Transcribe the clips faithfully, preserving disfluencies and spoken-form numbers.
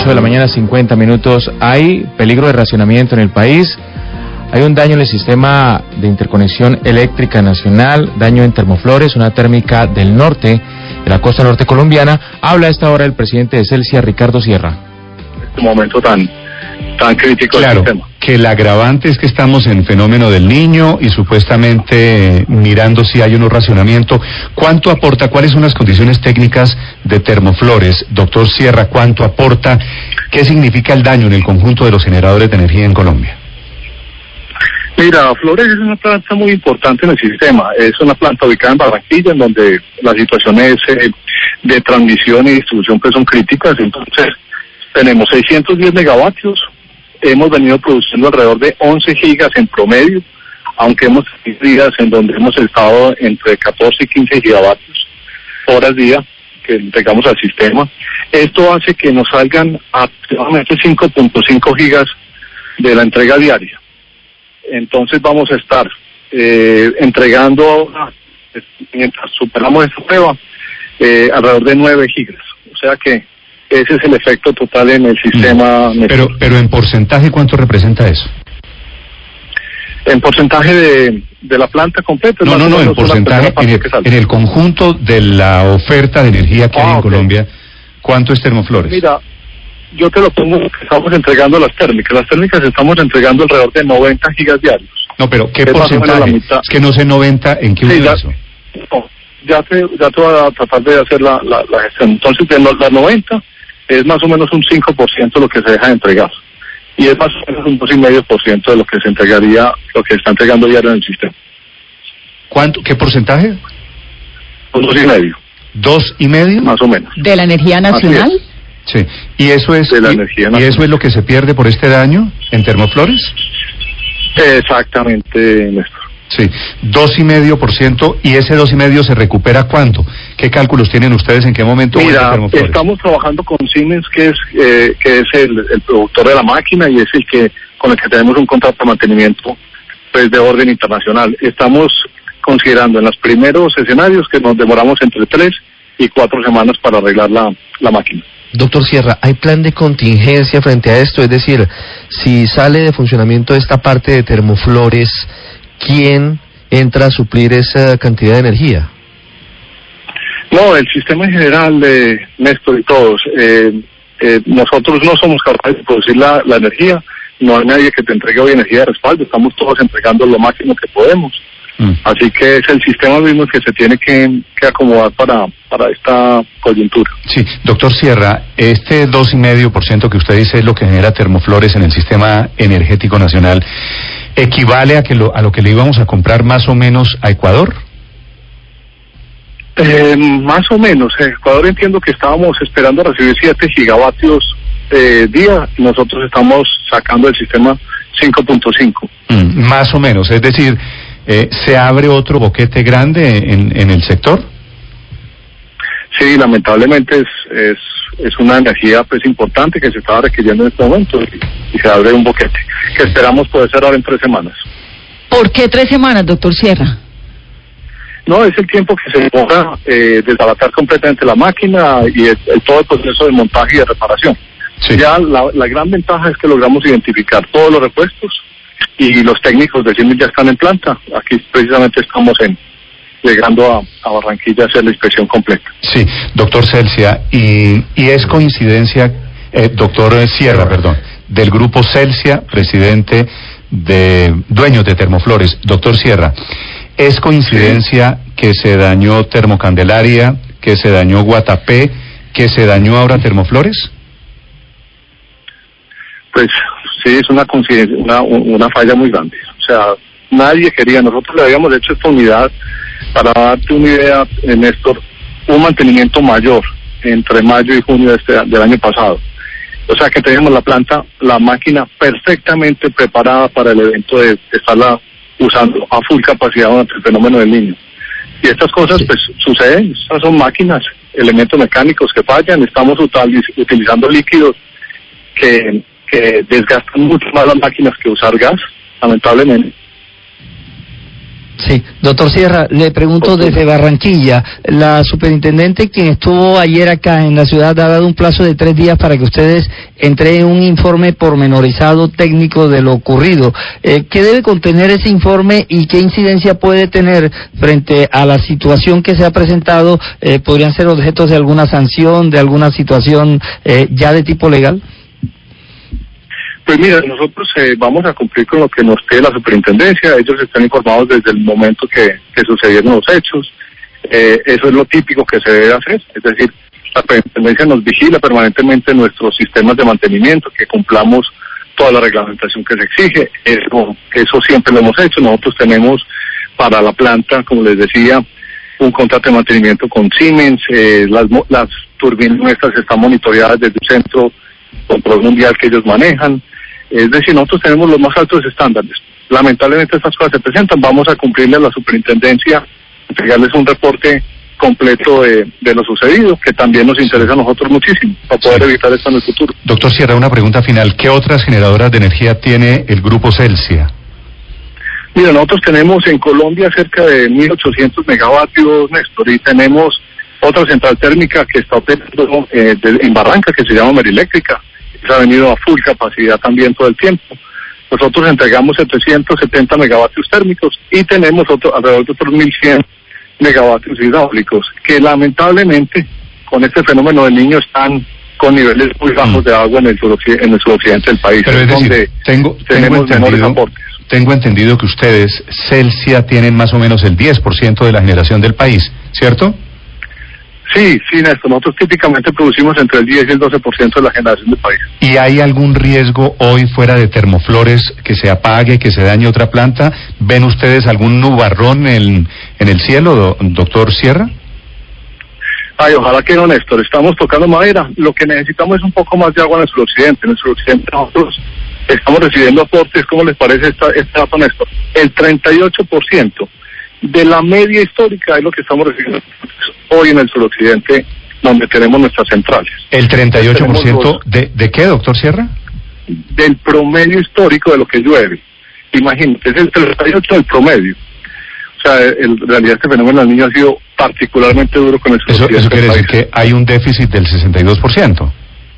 ocho de la mañana, cincuenta minutos. Hay peligro de racionamiento en el país. Hay un daño en el sistema de interconexión eléctrica nacional, daño en Termoflores, una térmica del norte, de la costa norte colombiana. Habla a esta hora el presidente de Celsia, Ricardo Sierra. Este momento tan, tan crítico claro, del sistema. Que el agravante es que estamos en fenómeno del Niño y supuestamente eh, mirando si hay un racionamiento. ¿Cuánto aporta? ¿Cuáles son las condiciones técnicas de Termoflores? Doctor Sierra, ¿cuánto aporta? ¿Qué significa el daño en el conjunto de los generadores de energía en Colombia? Mira, Flores es una planta muy importante en el sistema. Es una planta ubicada en Barranquilla, en donde las situaciones eh, de transmisión y distribución pues son críticas. Entonces, tenemos seiscientos diez megavatios. Hemos venido produciendo alrededor de once gigas en promedio, aunque hemos tenido días en donde hemos estado entre catorce y quince gigavatios horas día que entregamos al sistema. Esto hace que nos salgan aproximadamente cinco punto cinco gigas de la entrega diaria. Entonces vamos a estar eh, entregando, mientras superamos esta prueba, eh, alrededor de nueve gigas. O sea que ese es el efecto total en el sistema. Mm. Pero, pero en porcentaje, ¿cuánto representa eso? En porcentaje de, de la planta completa. No, no, no, en porcentaje, en el, en el conjunto de la oferta de energía que ah, hay en okay. Colombia, ¿cuánto es Termoflores? Mira, yo te lo pongo, estamos entregando las térmicas. Las térmicas estamos entregando alrededor de noventa gigas diarios. No, pero ¿qué es porcentaje? Es que no sé noventa, ¿en qué sí, universo? Ya, no, ya, te, ya te voy a tratar de hacer la, la, la gestión. Entonces, de las noventa es más o menos un cinco por ciento lo que se deja de entregar. Y es más o menos un dos coma cinco por ciento de lo que se entregaría, lo que está entregando diario en el sistema. ¿Cuánto? ¿Qué porcentaje? Un dos y medio. ¿Dos y medio? Más o menos. ¿De la energía nacional? Sí. ¿Y eso es, de la y, energía nacional. ¿Y eso es lo que se pierde por este daño en Termoflores? Exactamente, Néstor. Sí, dos y medio por ciento, y ese dos y medio se recupera ¿cuánto? ¿Qué cálculos tienen ustedes? ¿En qué momento? Mira, estamos trabajando con Siemens, que es eh, que es el, el productor de la máquina y es el que con el que tenemos un contrato de mantenimiento pues de orden internacional. Estamos considerando en los primeros escenarios que nos demoramos entre tres y cuatro semanas para arreglar la, la máquina. Doctor Sierra, ¿hay plan de contingencia frente a esto? Es decir, si sale de funcionamiento esta parte de Termoflores, ¿quién entra a suplir esa cantidad de energía? No, el sistema en general, de Néstor y todos. Eh, eh, nosotros no somos capaces de producir la, la energía, no hay nadie que te entregue hoy energía de respaldo, estamos todos entregando lo máximo que podemos. Mm. Así que es el sistema mismo que se tiene que, que acomodar para, para esta coyuntura. Sí, doctor Sierra, este dos y medio por ciento que usted dice es lo que genera Termoflores en el sistema energético nacional, ¿equivale a que lo, a lo que le íbamos a comprar más o menos a Ecuador? Eh, más o menos. En Ecuador entiendo que estábamos esperando recibir siete gigavatios eh, día, y nosotros estamos sacando del sistema cinco punto cinco. Mm, más o menos, es decir, eh, ¿se abre otro boquete grande en, en el sector? Sí, lamentablemente es, es, es una energía pues importante que se estaba requiriendo en este momento y, y se abre un boquete que esperamos poder cerrar en tres semanas. ¿Por qué tres semanas, doctor Sierra? No, es el tiempo que se demora eh, desbaratar completamente la máquina y el, el, todo el proceso de montaje y de reparación. Sí. Ya la, la gran ventaja es que logramos identificar todos los repuestos y los técnicos de Siemens ya están en planta. Aquí precisamente estamos en llegando a, a Barranquilla a hacer la inspección completa. Sí, doctor Celsia, y, y es coincidencia, eh, doctor Sierra, perdón, del grupo Celsia, presidente de dueños de Termoflores. Doctor Sierra, ¿es coincidencia sí. que se dañó Termocandelaria, que se dañó Guatapé, que se dañó ahora Termoflores? Pues sí, es una coincidencia, una, una falla muy grande. O sea, nadie quería, nosotros le habíamos hecho esta unidad, para darte una idea, Néstor, un mantenimiento mayor entre mayo y junio de este, del año pasado. O sea que tenemos la planta, la máquina perfectamente preparada para el evento de, de estarla usando a full capacidad durante el fenómeno del Niño. Y estas cosas pues suceden, estas son máquinas, elementos mecánicos que fallan, estamos utilizando líquidos que, que desgastan mucho más las máquinas que usar gas, lamentablemente. Sí, doctor Sierra, le pregunto desde Barranquilla, la superintendente quien estuvo ayer acá en la ciudad ha dado un plazo de tres días para que ustedes entreguen un informe pormenorizado técnico de lo ocurrido. Eh, ¿Qué debe contener ese informe y qué incidencia puede tener frente a la situación que se ha presentado? Eh, ¿Podrían ser objetos de alguna sanción, de alguna situación eh, ya de tipo legal? Pues mira, nosotros eh, vamos a cumplir con lo que nos pide la superintendencia. Ellos están informados desde el momento que, que sucedieron los hechos. Eh, eso es lo típico que se debe hacer. Es decir, la superintendencia nos vigila permanentemente nuestros sistemas de mantenimiento, que cumplamos toda la reglamentación que se exige. Eso, eso siempre lo hemos hecho. Nosotros tenemos para la planta, como les decía, un contrato de mantenimiento con Siemens. Eh, las, las turbinas nuestras están monitoreadas desde un centro control mundial que ellos manejan. Es decir, nosotros tenemos los más altos estándares. Lamentablemente estas cosas se presentan, vamos a cumplirle a la superintendencia, entregarles un reporte completo de, de lo sucedido, que también nos interesa a nosotros muchísimo, para poder sí. evitar esto en el futuro. Doctor Sierra, una pregunta final. ¿Qué otras generadoras de energía tiene el Grupo Celsia? Mira, nosotros tenemos en Colombia cerca de mil ochocientos megavatios, Néstor, y tenemos otra central térmica que está operando eh, de, en Barranca, que se llama Mereléctrica. Se ha venido a full capacidad también todo el tiempo. Nosotros entregamos setecientos setenta megavatios térmicos y tenemos otro, alrededor de otros mil cien megavatios hidráulicos, que lamentablemente con este fenómeno del Niño están con niveles muy bajos de agua en el suroccidente, en el suroccidente del país. Pero es decir, donde tengo, tenemos tengo menores entendido, aportes. Tengo entendido que ustedes, Celsia, tienen más o menos el diez por ciento de la generación del país, ¿cierto? Sí, sí, Néstor. Nosotros típicamente producimos entre el diez y el doce por ciento de la generación del país. ¿Y hay algún riesgo hoy fuera de Termoflores que se apague, que se dañe otra planta? ¿Ven ustedes algún nubarrón en, en el cielo, do, doctor Sierra? Ay, ojalá que no, Néstor. Estamos tocando madera. Lo que necesitamos es un poco más de agua en el suroccidente. En el suroccidente nosotros estamos recibiendo aportes. ¿Cómo les parece esta, este dato, Néstor? El treinta y ocho por ciento de la media histórica es lo que estamos recibiendo hoy en el suroccidente, donde tenemos nuestras centrales. ¿El treinta y ocho por ciento de, de qué, doctor Sierra? Del promedio histórico de lo que llueve. Imagínate, es el treinta y ocho por ciento del promedio. O sea, en realidad este fenómeno del Niño ha sido particularmente duro con el suroccidente. Eso, eso quiere decir que hay un déficit del sesenta y dos por ciento.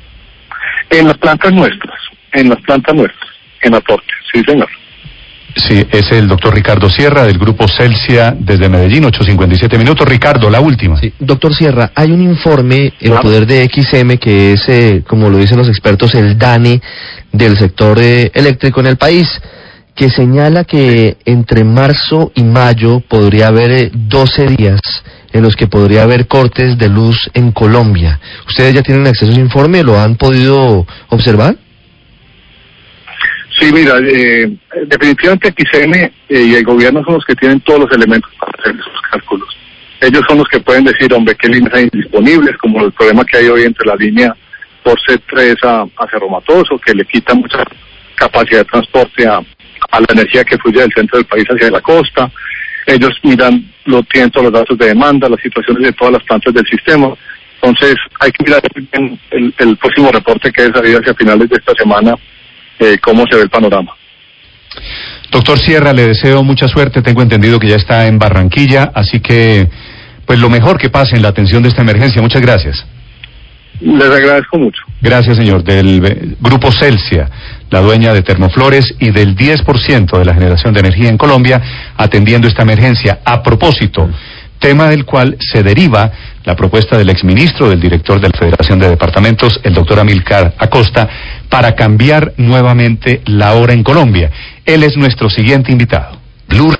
En las plantas nuestras, en las plantas nuestras, en aportes, sí señor. Sí, es el doctor Ricardo Sierra del Grupo Celsia desde Medellín, ocho cincuenta y siete minutos. Ricardo, la última. Sí, doctor Sierra, hay un informe en claro. poder de X M que es, eh, como lo dicen los expertos, el DANE del sector eh, eléctrico en el país, que señala que entre marzo y mayo podría haber eh, doce días en los que podría haber cortes de luz en Colombia. ¿Ustedes ya tienen acceso a ese informe? ¿Lo han podido observar? Sí, mira, eh, definitivamente X M eh, y el gobierno son los que tienen todos los elementos para hacer esos cálculos. Ellos son los que pueden decir, hombre, qué líneas hay disponibles, como el problema que hay hoy entre la línea por C tres a, a Cerro Matoso, que le quita mucha capacidad de transporte a, a la energía que fluye del centro del país hacia la costa. Ellos miran, lo tienen todos los datos de demanda, las situaciones de todas las plantas del sistema. Entonces, hay que mirar el, el, el próximo reporte que debe salir hacia finales de esta semana, Eh, cómo se ve el panorama. Doctor Sierra, le deseo mucha suerte. Tengo entendido que ya está en Barranquilla, así que pues lo mejor que pase en la atención de esta emergencia. Muchas gracias. Les agradezco mucho. Gracias, señor. Del Grupo Celsia, la dueña de Termoflores y del diez por ciento de la generación de energía en Colombia, atendiendo esta emergencia. A propósito, tema del cual se deriva la propuesta del exministro, del director de la Federación de Departamentos, el doctor Amílcar Acosta, para cambiar nuevamente la hora en Colombia. Él es nuestro siguiente invitado. Blue